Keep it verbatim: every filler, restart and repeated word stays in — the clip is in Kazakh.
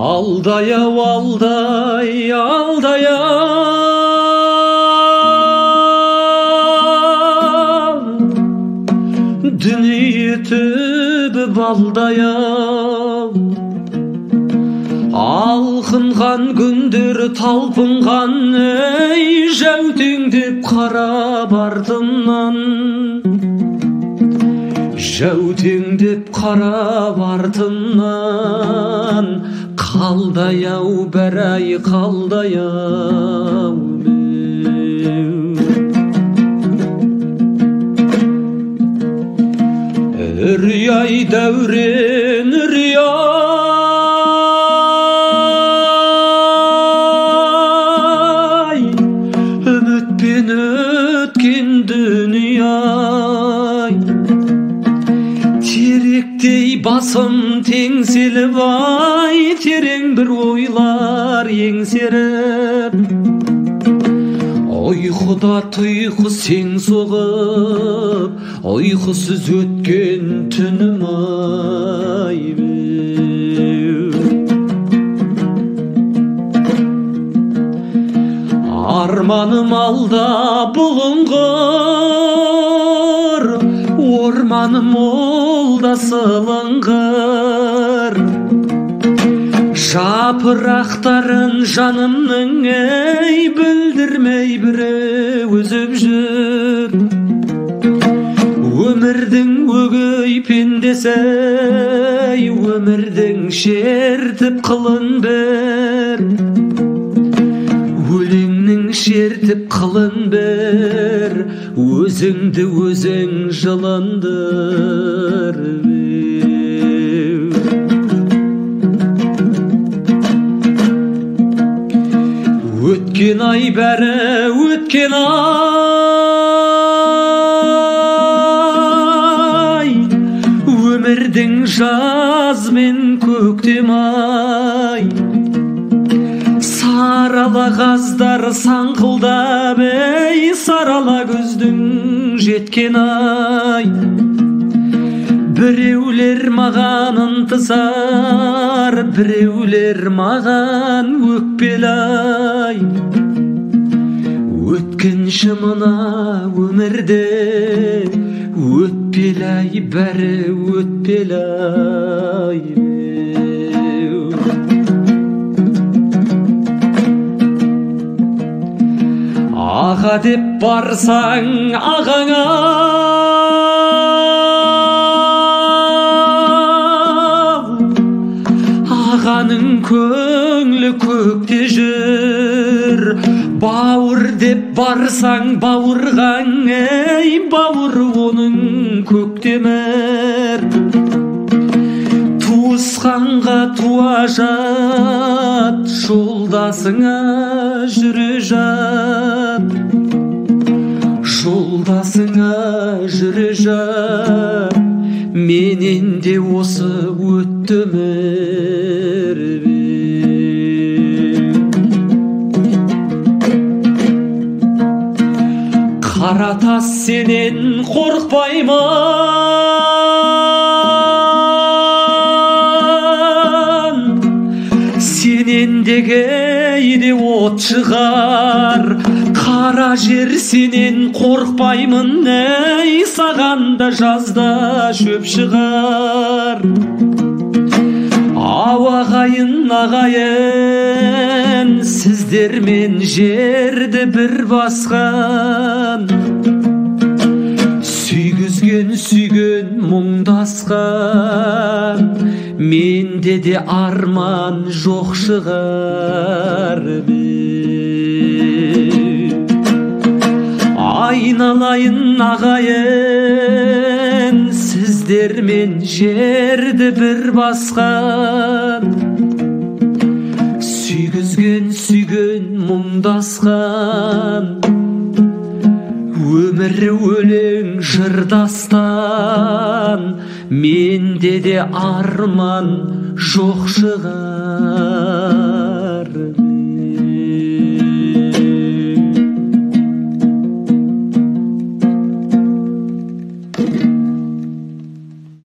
Алдай-ау, алдай, алдай-ау, дүние түбі балдай-ау. Алқынған күндер талпынған, ей жәутеңдеп қарап артымнан. Жәутеңдеп қарап артымнан, қалдай-ау, бәрай қалдай-ау. Үрей-ай дәурен, үрей-ай, үмітпен өткен дүние-ай. Теректей басым теңселіп, ай, терең бір ойлар еңсеріп. Ұйқыда тұйқы сен соғып, ұйқысыз өткен түнім, ай. Арманым алда бұлыңғыр, орманым олда сылыңғыр. Жапырақтарын жанымның, ей, білдірмей бірі өзіп жүр. Өмірдің өгей пендесі, өмірдің шертіп қылын бір. Өлеңнің шертіп қылын бір, өзіңді өзің жылындыр. Өткен ай бәрі өткен ай, өмірдің жаз мен көктем ай. Сарала қаздар саңқылдап, ей, сарала күздің жеткен ай. Біреулер маған ынтызар, біреулер маған өкпел-ай. Өткінші мына өмірде, өтпел-ай, бәрі өтпел-ай. Аға деп барсаң ағаңа, ағаның көңлі көкте жүр. Бауыр деп барсаң бауырғаң, ей, бауыр оның көктемір. Туысқанға туа жат, жолдасыңа жүре жат. Жолдасыңа жүре жат, менен де осы өтті өмір. Қара тас сенен қорықпаймын, сенен де кейде от шығар. Қара жер сенен қорықпаймын, ей, саған да жазда шөп шығар. Ағайын, ағайын, сіздермен жерді бір басқан. Сүйгізген, сүйген, мұңдасқан, менде де арман жоқ шығар. Айналайын, ағайын, сіздермен жерді бір басқан. Сүйгізген, сүйген, мұңдасқан, өмірі өлең жырдастан, менде де арман жоқ шығар.